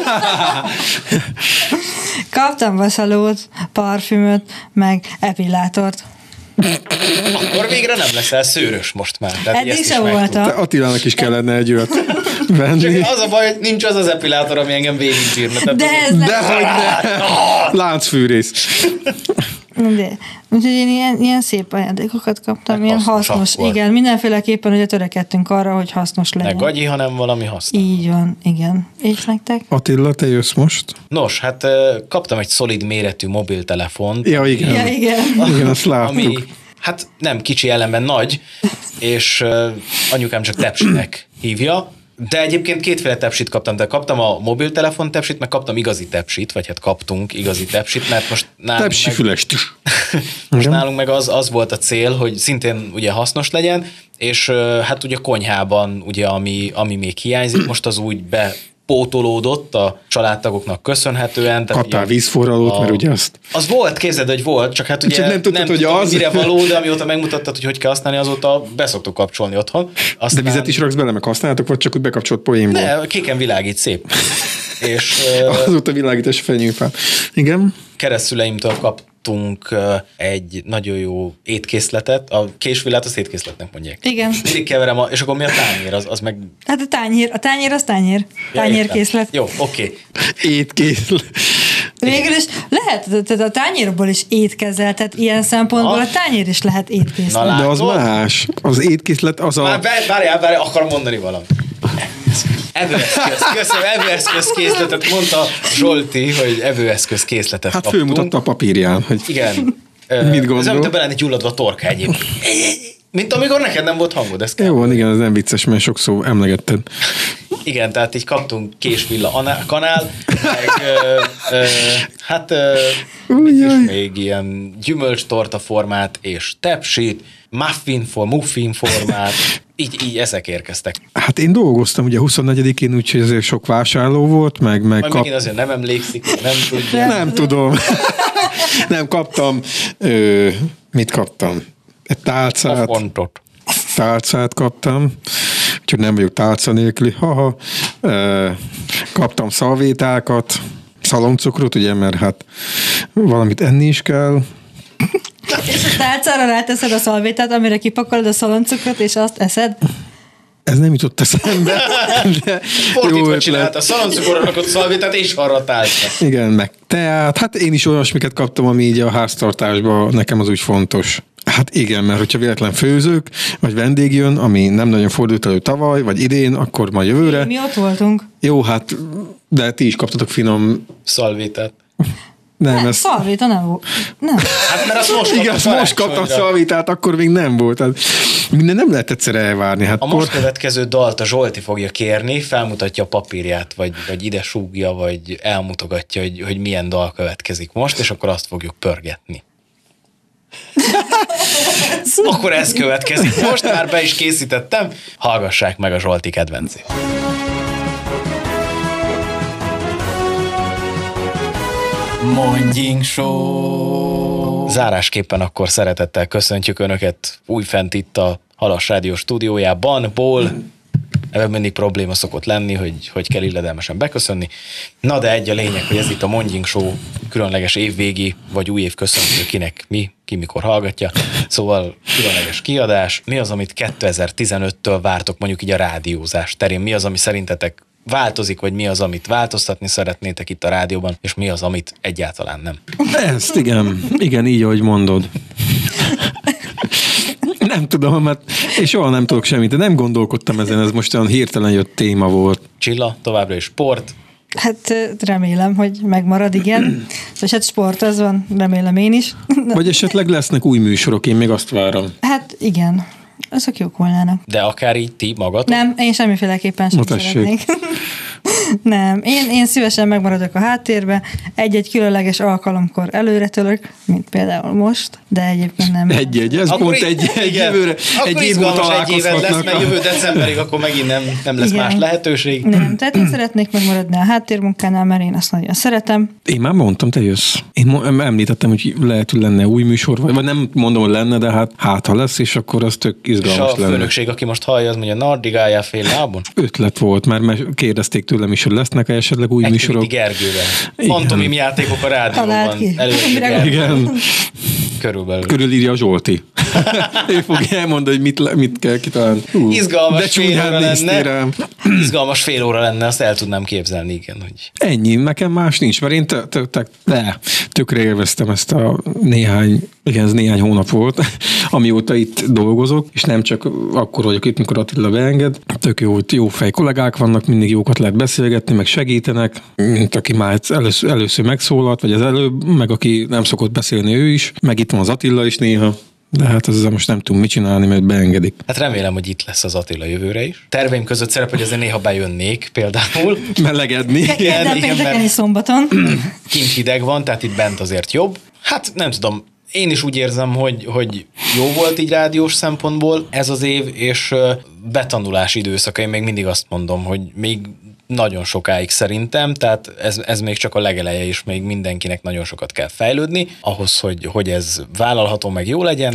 Kaptam vasalót, parfümöt, meg epillátort. Akkor végre nem leszel szőrös most már. Eddig se voltam. Attilának is kellene egy olyat venni. Csak az a baj, hogy nincs az az epilátor, ami engem végigbírna. De ez nem. Dehogy ne! Láncfűrész. De. Úgyhogy én ilyen szép ajándékokat kaptam, ilyen hasznos. Volt. Igen, mindenféleképpen ugye törekedtünk arra, hogy hasznos legyen. Ne gagyi, hanem valami hasznos. Így van, igen. És nektek? Attila, te jössz most? Nos, hát kaptam egy szolid méretű mobiltelefont. Ja, igen. Ja, igen. Igen, azt láttuk. Ami, hát nem kicsi, ellenben nagy, és anyukám csak tepsinek hívja. De egyébként kétféle tepsit kaptam, de kaptam a mobiltelefon tepsit, meg kaptam igazi tepsit, vagy hát kaptunk igazi tepsit, mert most nálunk Tepsifülest. Most nálunk meg az volt a cél, hogy szintén ugye hasznos legyen, és hát ugye konyhában ugye ami még hiányzik, most az úgy bepótolódott a családtagoknak köszönhetően. Kaptál vízforralót, mert ugye azt... Az volt, képzeld, hogy volt, csak hát ugye csak nem tudtad, hogy az... mire való, de amióta megmutattad, hogy kell használni, azóta beszoktuk kapcsolni otthon. Aztán... De vizet is raksz bele, meg használjátok, vagy csak úgy bekapcsolt poénból? Ne, kéken világít, szép. És, azóta világítás fenyőfát. Igen? Keresztszüleimtől kaptunk egy nagyon jó étkészletet. A késvillát azt étkészletnek mondják. Igen. Mindig keverem, és akkor mi a tányér? Az meg... Hát a tányér az tányér. Tányérkészlet. Jó, oké. Étkészlet. Végül is lehet, tehát a tányérból is étkezel, tehát ilyen szempontból a tányér is lehet étkészlet. De az más. Az étkészlet az a... Várjál, akarom mondani valamit. Evőeszköz készletet, mondta Zsolti, hogy evőeszköz készletet hát kaptunk. fölmutatta a papírján, hogy igen. Mit gondol? Ez olyan, mint bele lenne gyulladva a torka egyébként. Mint amikor neked nem volt hangod. Ez jó van, igen, ez nem vicces, mert sokszor emlegetted. Igen, tehát így kaptunk késvilla kanál, meg hát még ilyen gyümölcstorta formát és tepsit, muffin formát, így ezek érkeztek. Hát én dolgoztam ugye 24-én, úgyhogy azért sok vásárló volt, meg megint azért nem emlékszik, nem tudja. Nem tudom. Nem kaptam, mit kaptam? Egy tálcát. Tálcát kaptam, úgyhogy nem vagyok tálca nélküli. Kaptam szalvétákat, szaloncukrot, ugye, mert hát valamit enni is kell. És a tálcára ráteszed a szalvétát, amire kipakolod a szaloncukrot, és azt eszed? Ez nem jutott eszembe. Fordítva csinált a szaloncukorra rakott szalvétát, és arra tálca. Igen, meg teát. Hát én is olyasmiket kaptam, ami így a háztartásban nekem az úgy fontos. Hát igen, mert hogyha véletlen főzök, vagy vendég jön, ami nem nagyon fordult elő tavaly, vagy idén, akkor majd jövőre. Mi ott voltunk. Jó, hát, de ti is kaptatok finom szalvétát. Nem, szalvéta nem volt. Nem. Hát mert azt most kaptam szalvétát, akkor még nem volt. Tehát minden nem lehet egyszerre elvárni. Hát most következő dalt a Zsolti fogja kérni, felmutatja a papírját, vagy ide súgja, vagy elmutogatja, hogy milyen dal következik most, és akkor azt fogjuk pörgetni. Akkor ez következik. Most már be is készítettem. Hallgassák meg a Zsolti kedvencét. Mondjink Show! Zárásképpen akkor szeretettel köszöntjük Önöket újfent itt a Halas Rádió stúdiójában, ebben mindig probléma szokott lenni, hogy kell illedelmesen beköszönni. Na de egy a lényeg, hogy ez itt a Mondjink Show különleges évvégi, vagy új év köszöntő, kinek ki mikor hallgatja. Szóval különleges kiadás. Mi az, amit 2015-től vártok mondjuk így a rádiózás terén? Mi az, ami szerintetek változik, vagy mi az, amit változtatni szeretnétek itt a rádióban, és mi az, amit egyáltalán nem? Ezt, igen, így, ahogy mondod. Nem tudom, mert én soha nem tudok semmit, de nem gondolkodtam ezen, ez most olyan hirtelen jött téma volt. Csilla, továbbra is sport. Hát remélem, hogy megmarad, igen. Szóval hát sport az van, remélem én is. Vagy esetleg lesznek új műsorok, én még azt várom. Hát igen, azok jók volnának. De akár így ti magatok? Nem, én semmiféleképpen sem szeretnék. Nem, én szívesen megmaradok a háttérbe, egy-egy különleges alkalomkor előretölök, mint például most, de egyébként nem. Ez akkor pont egy jövőre, egy év múlva egy évad lesz, mert jövő decemberig akkor megint nem lesz más lehetőség. Nem, tehát én szeretnék megmaradni a háttérmunkánál, mert én azt nagyon szeretem. Én már mondtam, te jössz. Én említettem, hogy lehet, hogy lenne új műsor, vagy nem mondom, hogy lenne, de hát ha lesz, és akkor az tök izgalmas lenne. És a főnökség, aki most hallja, az mondja, na addig álljál fél lábon? Ötlet volt, mert kérdezték tőlem is, hogy lesznek esetleg új műsorok. Gergővel. Fantomim játékok a rádióban. Igen. Körülírja a Zsolti. Ő fogja elmondani, hogy mit kell kitalálni. Izgalmas fél óra lenne, azt el tudnám képzelni, igen. Hogy... Ennyi, nekem más nincs, mert én tökre élveztem ezt a néhány hónap volt, amióta itt dolgozok, és nem csak akkor vagyok itt, mikor Attila beenged. Tök jó fej kollégák vannak, mindig jókat lehet beszélgetni, meg segítenek, mint aki már először megszólalt, vagy az előbb, meg aki nem szokott beszélni ő is, meg itt van az Attila is néha. De hát ezzel most nem tudunk mit csinálni, mert beengedik. Hát remélem, hogy itt lesz az Attila jövőre is. Terveim között szerep, hogy azért néha bejönnék például. Melegedni. Igen, szombaton. Kint hideg van, tehát itt bent azért jobb. Hát nem tudom, én is úgy érzem, hogy jó volt így rádiós szempontból ez az év, és betanulás időszaka, én még mindig azt mondom, hogy még nagyon sokáig szerintem, tehát ez még csak a legeleje, és még mindenkinek nagyon sokat kell fejlődni, ahhoz, hogy ez vállalható, meg jó legyen,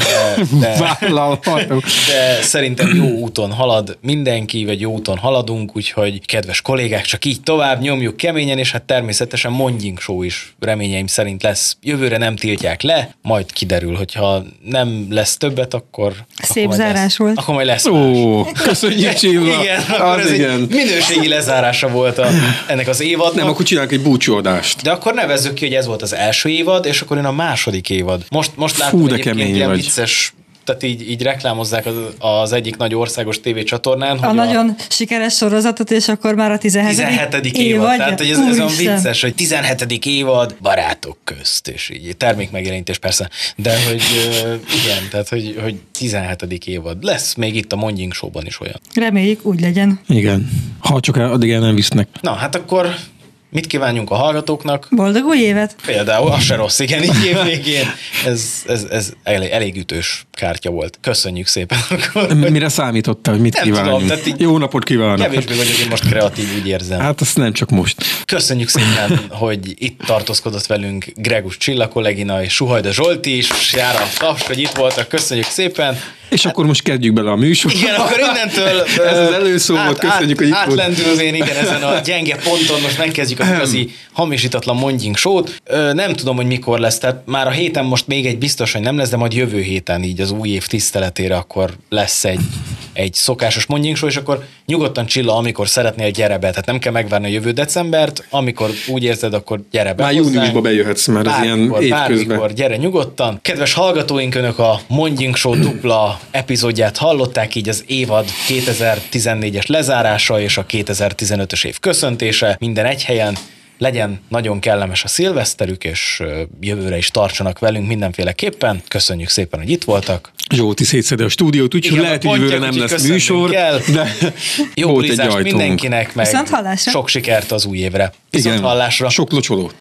de szerintem jó úton halad mindenki, vagy jó úton haladunk, úgyhogy kedves kollégák, csak így tovább, nyomjuk keményen, és hát természetesen Mondjink Show is reményeim szerint lesz. Jövőre nem tiltják le, majd kiderül, hogyha nem lesz többet, akkor szép zárás volt. Akkor majd lesz köszönjük, Csilla. Igen, akkor ez egy minőségi lezárás volt ennek az évadnak. Nem, akkor csinálunk egy búcsúadást. De akkor nevezzük ki, hogy ez volt az első évad, és akkor jön a második évad. Most látom, egyébként ilyen vicces, tehát így reklámozzák az egyik nagy országos tévécsatornán. A nagyon sikeres sorozatot, és akkor már a 17. évad. Tehát hogy ez olyan vicces, hogy 17. évad barátok közt, és így termékmegjelenítés persze, de hogy igen, tehát hogy 17. évad. Lesz még itt a Mondjink Show-ban is olyan. Reméljük, úgy legyen. Igen. Ha csak addig el nem visznek. Na, hát akkor mit kívánjunk a hallgatóknak? Boldog új évet! Például, az se rossz, igen, így év végén. Ez elég ütős, kártya volt. Köszönjük szépen. Mire számítottál, hogy mit kívánjunk? Jó napot kívánok. Kevésbé vagyok én most kreatív, úgy érzem. Hát azt nem csak most. Köszönjük szépen, hogy itt tartózkodott velünk Gregus Csilla kollégina és Suhajda Zsolti is. Jár a taps, hogy itt voltak. Köszönjük szépen. És akkor most kezdjük bele a műsort. Igen, akkor innentől ez az előszó volt, köszönjük, hogy itt volt. Átlendülvén, igen, ezen a gyenge ponton most megkezdjük az igazi hamisítatlan mondjink sót. Nem tudom, hogy mikor lesz, tehát már a héten most még egy biztos, hogy nem lesz, de majd jövő héten így az új év tiszteletére akkor lesz egy szokásos mondjink só, és akkor nyugodtan Csilla, amikor szeretnél, gyere be. Tehát nem kell megvárni a jövő decembert, amikor úgy érzed, akkor gyere be. Már júniusban bejöhetsz, mert az ilyen évközben. Bármikor, gyere nyugodtan. Kedves hallgatóink, önök a Mondjink Show dupla epizódját hallották, így az évad 2014-es lezárása és a 2015-ös év köszöntése minden egy helyen. Legyen nagyon kellemes a szilveszterük, és jövőre is tartsanak velünk mindenféleképpen. Köszönjük szépen, hogy itt voltak. Zsolti szétszedi a stúdiót, úgyhogy lehet, hogy jövőre nem lesz műsor, de jó bulizást mindenkinek, meg sok sikert az új évre. Igen, sok locsolót.